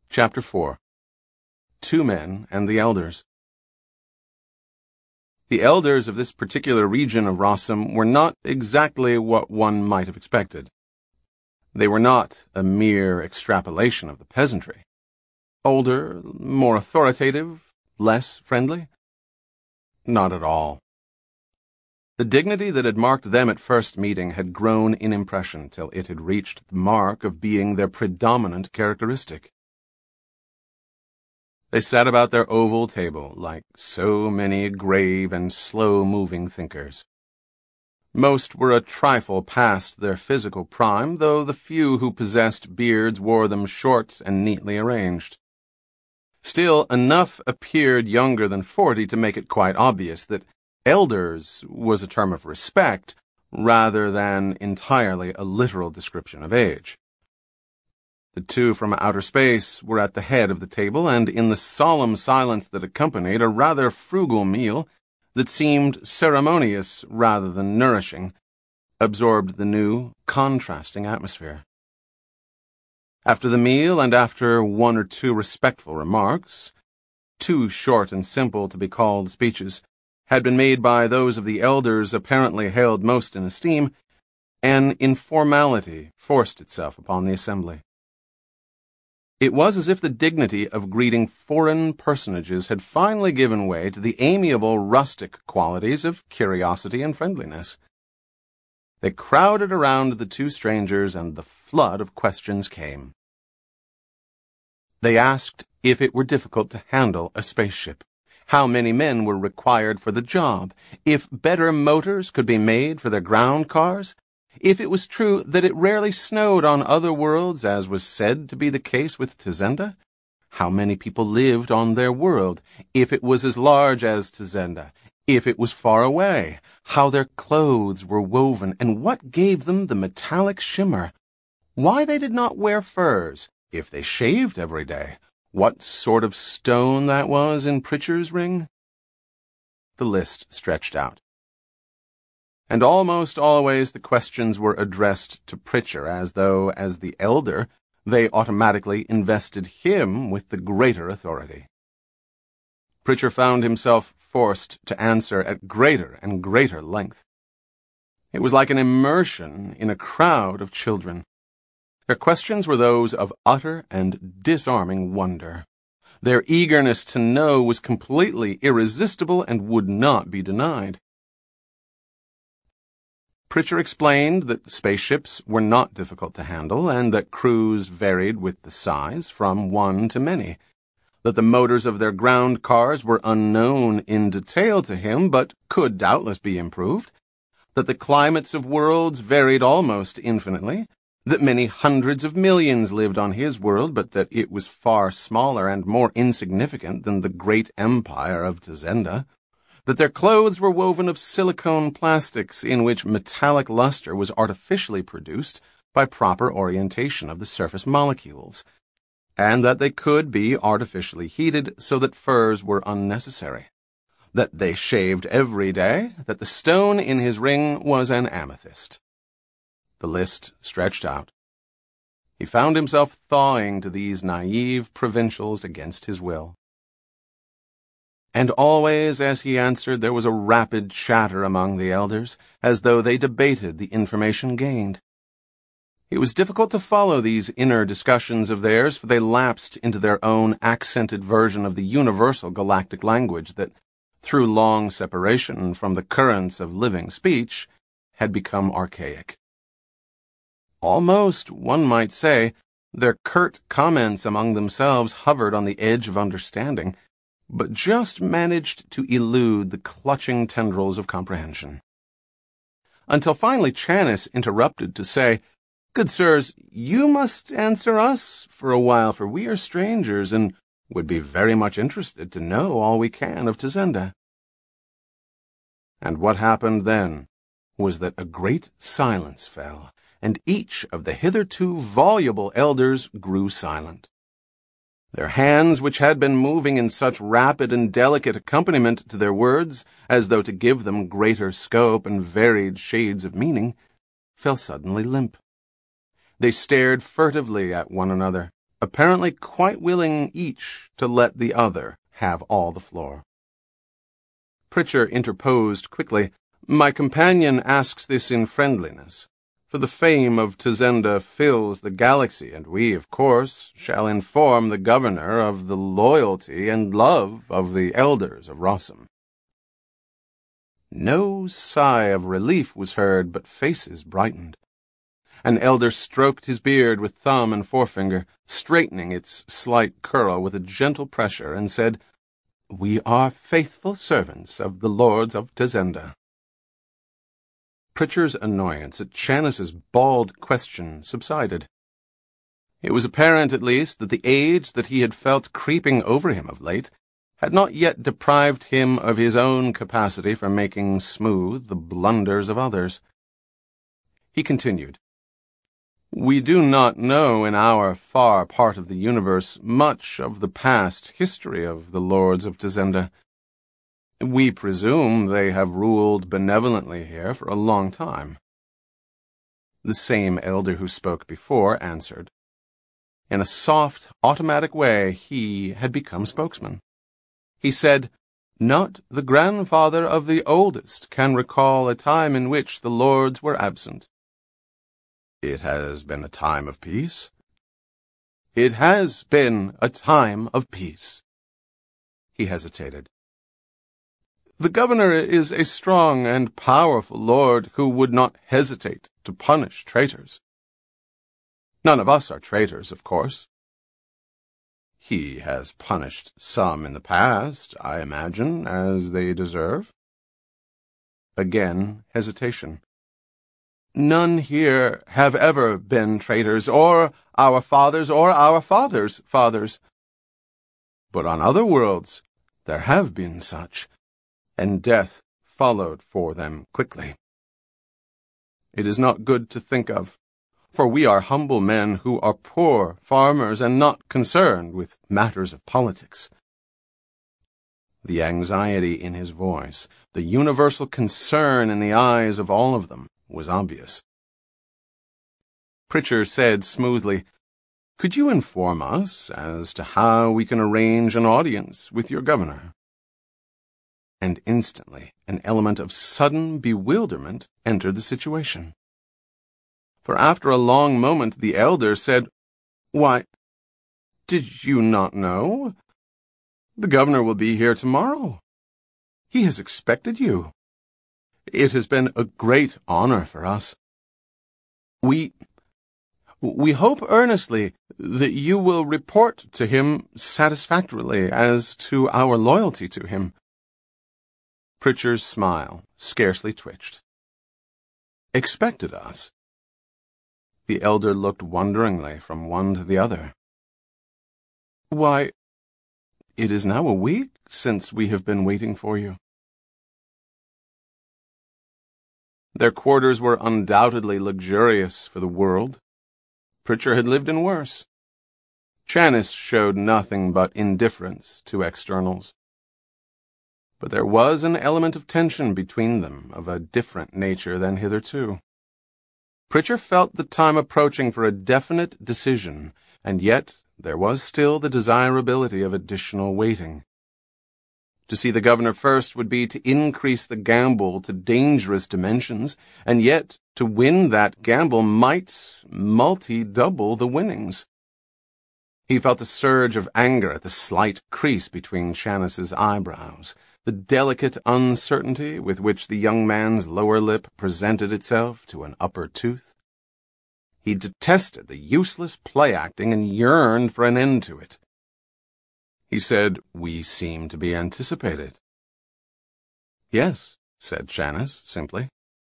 Chapter 4. Two Men and the Elders. The elders of this particular region of Rossum were not exactly what one might have expected. They were not a mere extrapolation of the peasantry. Older, more authoritative, less friendly? Not at all. The dignity that had marked them at first meeting had grown in impression till it had reached the mark of being their predominant characteristic. They sat about their oval table like so many grave and slow-moving thinkers. Most were a trifle past their physical prime, though the few who possessed beards wore them short and neatly arranged. Still, enough appeared younger than 40 to make it quite obvious that elders was a term of respect rather than entirely a literal description of age. The two from outer space were at the head of the table, and in the solemn silence that accompanied a rather frugal meal that seemed ceremonious rather than nourishing, absorbed the new, contrasting atmosphere. After the meal and after one or two respectful remarks, too short and simple to be called speeches, had been made by those of the elders apparently held most in esteem, an informality forced itself upon the assembly. It was as if the dignity of greeting foreign personages had finally given way to the amiable rustic qualities of curiosity and friendliness. They crowded around the two strangers, and the flood of questions came. They asked if it were difficult to handle a spaceship, how many men were required for the job, if better motors could be made for their ground cars, if it was true that it rarely snowed on other worlds, as was said to be the case with Tazenda, how many people lived on their world, if it was as large as Tazenda, if it was far away, how their clothes were woven, and what gave them the metallic shimmer, why they did not wear furs, if they shaved every day, what sort of stone that was in Pritcher's ring. The list stretched out. And almost always the questions were addressed to Pritcher, as though, as the elder, they automatically invested him with the greater authority. Pritcher found himself forced to answer at greater and greater length. It was like an immersion in a crowd of children. Their questions were those of utter and disarming wonder. Their eagerness to know was completely irresistible and would not be denied. Pritcher explained that spaceships were not difficult to handle, and that crews varied with the size, from one to many, that the motors of their ground cars were unknown in detail to him, but could doubtless be improved, that the climates of worlds varied almost infinitely, that many hundreds of millions lived on his world, but that it was far smaller and more insignificant than the great empire of Tazenda, that their clothes were woven of silicone plastics in which metallic luster was artificially produced by proper orientation of the surface molecules, and that they could be artificially heated so that furs were unnecessary, that they shaved every day, that the stone in his ring was an amethyst. The list stretched out. He found himself thawing to these naive provincials against his will. And always as he answered there was a rapid chatter among the elders, as though they debated the information gained. It was difficult to follow these inner discussions of theirs, for they lapsed into their own accented version of the universal galactic language that, through long separation from the currents of living speech, had become archaic. Almost, one might say, their curt comments among themselves hovered on the edge of understanding, but just managed to elude the clutching tendrils of comprehension. Until finally Chanis interrupted to say, "Good sirs, you must answer us for a while, for we are strangers, and would be very much interested to know all we can of Tazenda." And what happened then was that a great silence fell, and each of the hitherto voluble elders grew silent. Their hands, which had been moving in such rapid and delicate accompaniment to their words, as though to give them greater scope and varied shades of meaning, fell suddenly limp. They stared furtively at one another, apparently quite willing each to let the other have all the floor. Pritchard interposed quickly. My companion asks this in friendliness, for the fame of Tazenda fills the galaxy, and we, of course, shall inform the governor of the loyalty and love of the elders of Rossum. No sigh of relief was heard, but faces brightened. An elder stroked his beard with thumb and forefinger, straightening its slight curl with a gentle pressure, and said, We are faithful servants of the lords of Tazenda. Pritchard's annoyance at Channis's bald question subsided. It was apparent, at least, that the age that he had felt creeping over him of late had not yet deprived him of his own capacity for making smooth the blunders of others. He continued, We do not know in our far part of the universe much of the past history of the lords of Tazenda. We presume they have ruled benevolently here for a long time. The same elder who spoke before answered. In a soft, automatic way, he had become spokesman. He said, Not the grandfather of the oldest can recall a time in which the lords were absent. It has been a time of peace. It has been a time of peace. He hesitated. The governor is a strong and powerful lord who would not hesitate to punish traitors. None of us are traitors, of course. He has punished some in the past, I imagine, as they deserve. Again, hesitation. None here have ever been traitors, or our fathers' fathers. But on other worlds there have been such, and death followed for them quickly. It is not good to think of, for we are humble men who are poor farmers and not concerned with matters of politics. The anxiety in his voice, the universal concern in the eyes of all of them, was obvious. Pritchard said smoothly, Could you inform us as to how we can arrange an audience with your governor? And instantly an element of sudden bewilderment entered the situation. For after a long moment the elder said, Why, did you not know? The governor will be here tomorrow. He has expected you. It has been a great honor for us. We hope earnestly that you will report to him satisfactorily as to our loyalty to him. Pritchard's smile scarcely twitched. Expected us? The elder looked wonderingly from one to the other. Why, it is now a week since we have been waiting for you. Their quarters were undoubtedly luxurious for the world. Pritchard had lived in worse. Channis showed nothing but indifference to externals. But there was an element of tension between them of a different nature than hitherto. Pritchard felt the time approaching for a definite decision, and yet there was still the desirability of additional waiting. To see the governor first would be to increase the gamble to dangerous dimensions, and yet to win that gamble might multi-double the winnings. He felt a surge of anger at the slight crease between Channis's eyebrows, the delicate uncertainty with which the young man's lower lip presented itself to an upper tooth. He detested the useless play-acting and yearned for an end to it. He said, We seem to be anticipated. Yes, said Channis simply.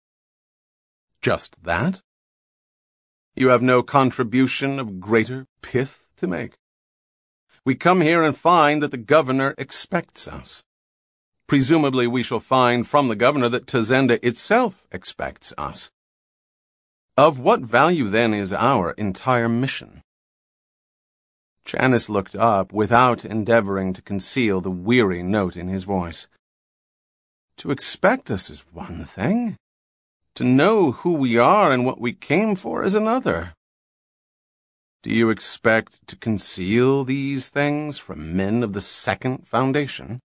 Just that? You have no contribution of greater pith to make. We come here and find that the governor expects us. Presumably we shall find from the governor that Tazenda itself expects us. Of what value, then, is our entire mission? Channis looked up without endeavoring to conceal the weary note in his voice. To expect us is one thing. To know who we are and what we came for is another. Do you expect to conceal these things from men of the Second Foundation?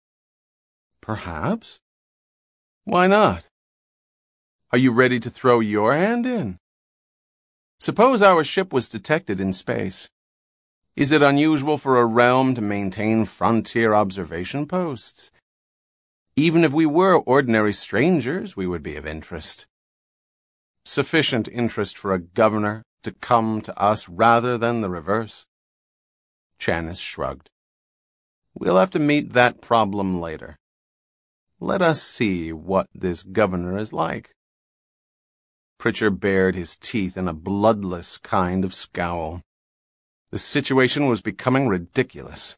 Perhaps. Why not? Are you ready to throw your hand in? Suppose our ship was detected in space. Is it unusual for a realm to maintain frontier observation posts? Even if we were ordinary strangers, we would be of interest. Sufficient interest for a governor to come to us rather than the reverse. Chanis shrugged. We'll have to meet that problem later. Let us see what this governor is like. Pritchard bared his teeth in a bloodless kind of scowl. The situation was becoming ridiculous.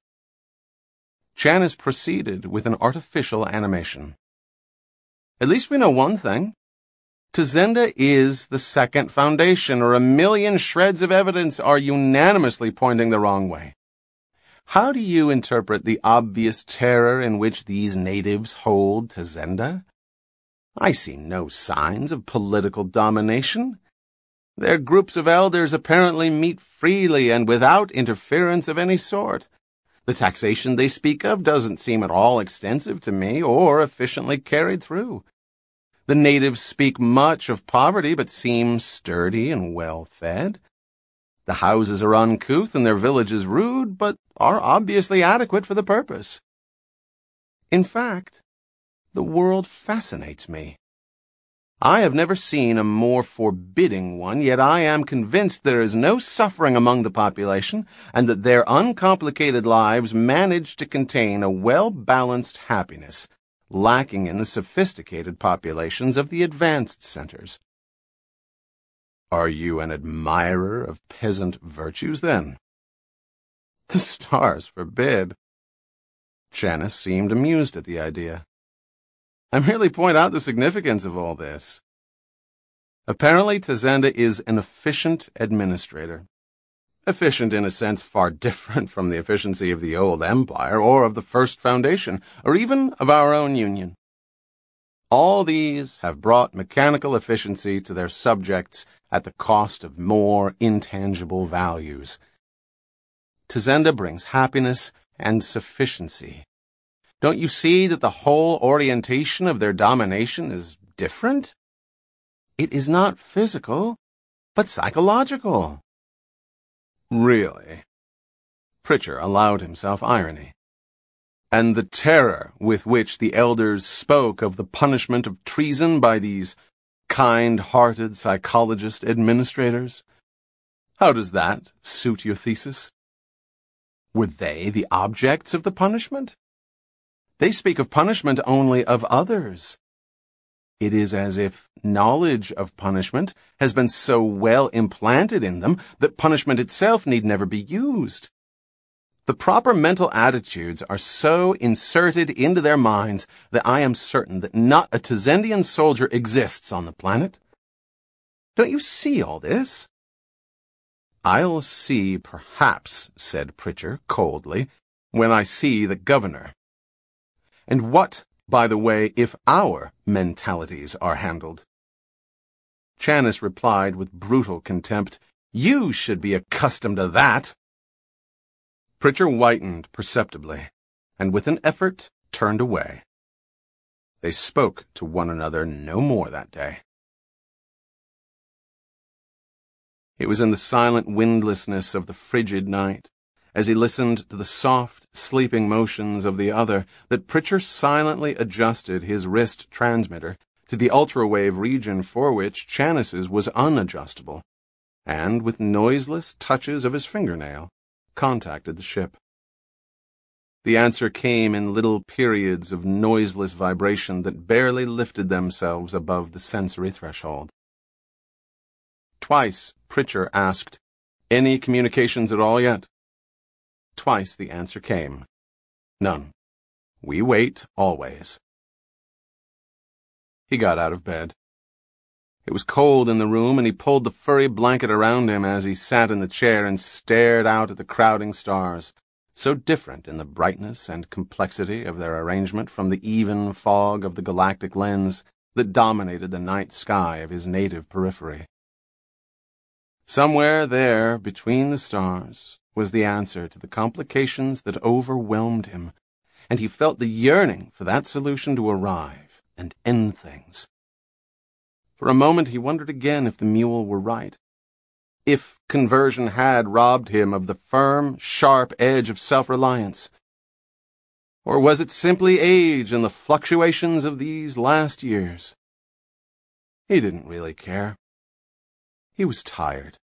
Chanis proceeded with an artificial animation. At least we know one thing. Tazenda is the Second Foundation, or a million shreds of evidence are unanimously pointing the wrong way. How do you interpret the obvious terror in which these natives hold Tazenda? I see no signs of political domination. Their groups of elders apparently meet freely and without interference of any sort. The taxation they speak of doesn't seem at all extensive to me or efficiently carried through. The natives speak much of poverty but seem sturdy and well-fed. The houses are uncouth and their villages rude, but are obviously adequate for the purpose. In fact, the world fascinates me. I have never seen a more forbidding one, yet I am convinced there is no suffering among the population, and that their uncomplicated lives manage to contain a well-balanced happiness, lacking in the sophisticated populations of the advanced centers. Are you an admirer of peasant virtues, then? The stars forbid. Chanis seemed amused at the idea. I merely point out the significance of all this. Apparently, Tazenda is an efficient administrator. Efficient in a sense far different from the efficiency of the old empire, or of the First Foundation, or even of our own union. All these have brought mechanical efficiency to their subjects at the cost of more intangible values. Tazenda brings happiness and sufficiency. Don't you see that the whole orientation of their domination is different? It is not physical, but psychological. Really? Pritchard allowed himself irony. And the terror with which the elders spoke of the punishment of treason by these kind-hearted psychologist administrators? How does that suit your thesis? Were they the objects of the punishment? They speak of punishment only of others. It is as if knowledge of punishment has been so well implanted in them that punishment itself need never be used. The proper mental attitudes are so inserted into their minds that I am certain that not a Tazendian soldier exists on the planet. Don't you see all this? I'll see, perhaps, said Pritchard coldly, when I see the governor. And what, by the way, if our mentalities are handled? Chanis replied with brutal contempt, You should be accustomed to that. Pritchard whitened perceptibly, and with an effort turned away. They spoke to one another no more that day. It was in the silent windlessness of the frigid night, as he listened to the soft, sleeping motions of the other, that Pritchard silently adjusted his wrist transmitter to the ultrawave region for which Chanis's was unadjustable, and with noiseless touches of his fingernail, contacted the ship. The answer came in little periods of noiseless vibration that barely lifted themselves above the sensory threshold. Twice Pritchard asked, Any communications at all yet? Twice the answer came, None. We wait always. He got out of bed. It was cold in the room, and he pulled the furry blanket around him as he sat in the chair and stared out at the crowding stars, so different in the brightness and complexity of their arrangement from the even fog of the galactic lens that dominated the night sky of his native periphery. Somewhere there, between the stars, was the answer to the complications that overwhelmed him, and he felt the yearning for that solution to arrive and end things. For a moment he wondered again if the mule were right. If conversion had robbed him of the firm, sharp edge of self-reliance. Or was it simply age and the fluctuations of these last years? He didn't really care. He was tired.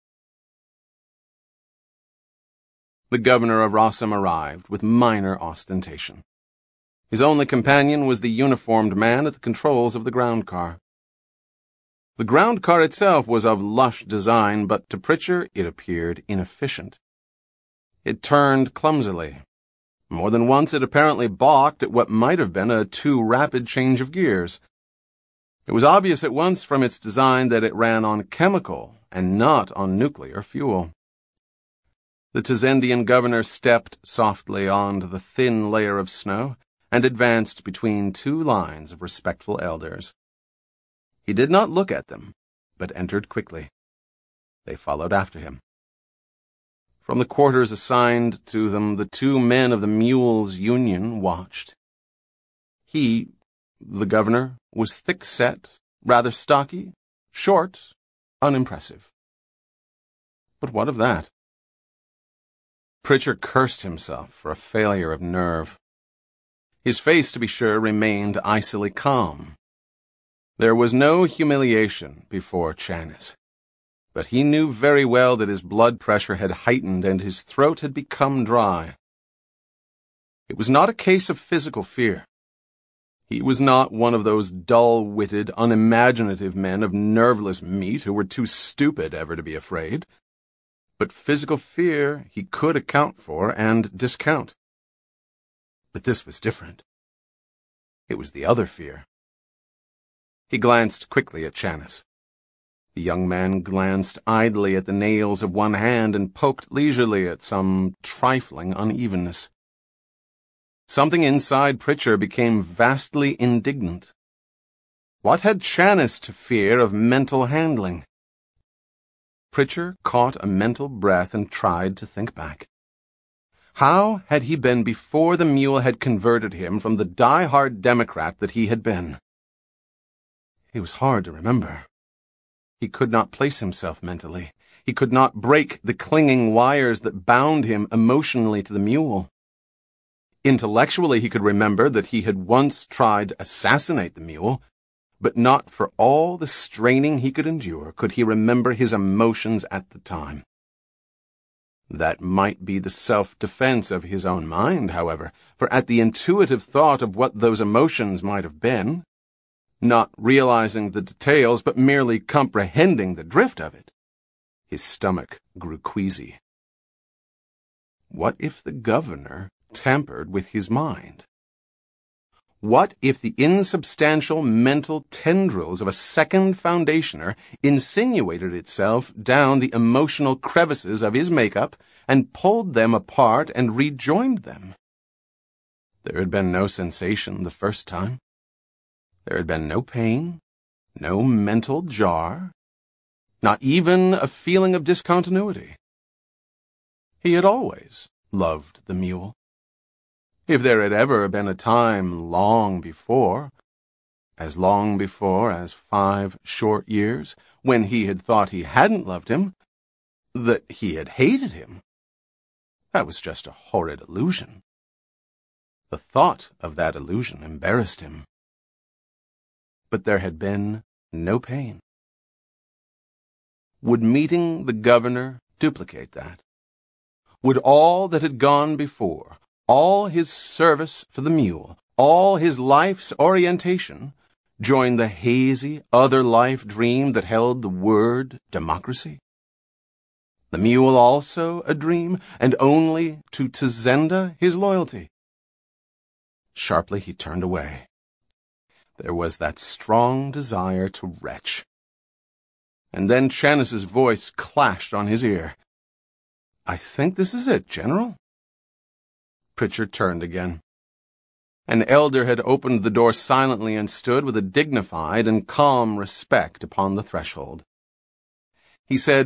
The governor of Rossum arrived with minor ostentation. His only companion was the uniformed man at the controls of the ground car. The ground car itself was of lush design, but to Pritchard it appeared inefficient. It turned clumsily. More than once it apparently balked at what might have been a too rapid change of gears. It was obvious at once from its design that it ran on chemical and not on nuclear fuel. The Tazendian governor stepped softly onto the thin layer of snow and advanced between two lines of respectful elders. He did not look at them, but entered quickly. They followed after him. From the quarters assigned to them, the two men of the Mules' Union watched. He, the governor, was thick-set, rather stocky, short, unimpressive. But what of that? Pritchard cursed himself for a failure of nerve. His face, to be sure, remained icily calm. There was no humiliation before Channis, but he knew very well that his blood pressure had heightened and his throat had become dry. It was not a case of physical fear. He was not one of those dull-witted, unimaginative men of nerveless meat who were too stupid ever to be afraid. But physical fear he could account for and discount. But this was different. It was the other fear. He glanced quickly at Channis. The young man glanced idly at the nails of one hand and poked leisurely at some trifling unevenness. Something inside Pritchard became vastly indignant. What had Channis to fear of mental handling? Pritchard caught a mental breath and tried to think back. How had he been before the mule had converted him from the die-hard Democrat that he had been? It was hard to remember. He could not place himself mentally. He could not break the clinging wires that bound him emotionally to the mule. Intellectually, he could remember that he had once tried to assassinate the mule, but not for all the straining he could endure could he remember his emotions at the time. That might be the self-defense of his own mind, however, for at the intuitive thought of what those emotions might have been, not realizing the details but merely comprehending the drift of it, his stomach grew queasy. What if the governor tampered with his mind? What if the insubstantial mental tendrils of a second foundationer insinuated itself down the emotional crevices of his makeup and pulled them apart and rejoined them? There had been no sensation the first time. There had been no pain, no mental jar, not even a feeling of discontinuity. He had always loved the mule. If there had ever been a time long before as 5 short years, when he had thought he hadn't loved him, that he had hated him, that was just a horrid illusion. The thought of that illusion embarrassed him. But there had been no pain. Would meeting the governor duplicate that? Would all that had gone before, all his service for the mule, all his life's orientation, join the hazy, other-life dream that held the word democracy? The mule also a dream, and only to Tazenda his loyalty? Sharply he turned away. There was that strong desire to retch. And then Channis's voice clashed on his ear. "I think this is it, General." Pritchard turned again. An elder had opened the door silently and stood with a dignified and calm respect upon the threshold. He said,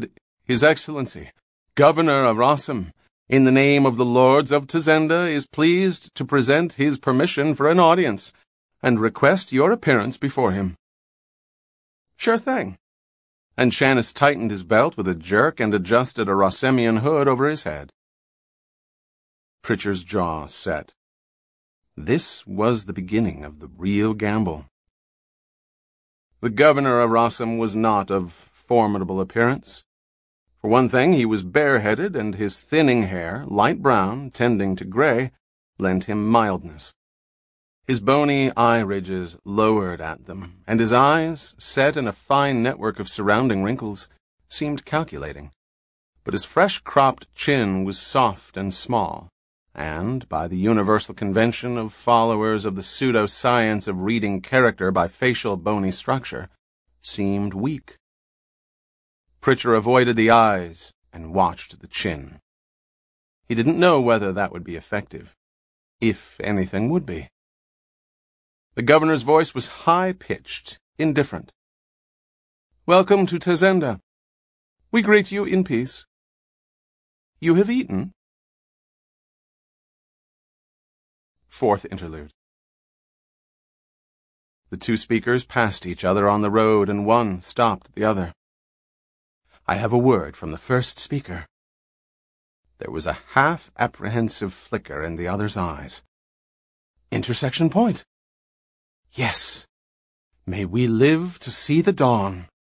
His Excellency, Governor of Rossum, in the name of the Lords of Tazenda, is pleased to present his permission for an audience and request your appearance before him." "Sure thing." And Shannis tightened his belt with a jerk and adjusted a Rossemian hood over his head. Pritchard's jaw set. This was the beginning of the real gamble. The governor of Rossum was not of formidable appearance. For one thing, he was bareheaded, and his thinning hair, light brown, tending to gray, lent him mildness. His bony eye ridges lowered at them, and his eyes, set in a fine network of surrounding wrinkles, seemed calculating. But his fresh-cropped chin was soft and small, and, by the universal convention of followers of the pseudo-science of reading character by facial bony structure, seemed weak. Pritchard avoided the eyes and watched the chin. He didn't know whether that would be effective, if anything would be. The governor's voice was high-pitched, indifferent. "Welcome to Tazenda. We greet you in peace. You have eaten?" Fourth interlude. The two speakers passed each other on the road, and one stopped the other. "I have a word from the first speaker." There was a half-apprehensive flicker in the other's eyes. "Intersection point." "Yes. May we live to see the dawn."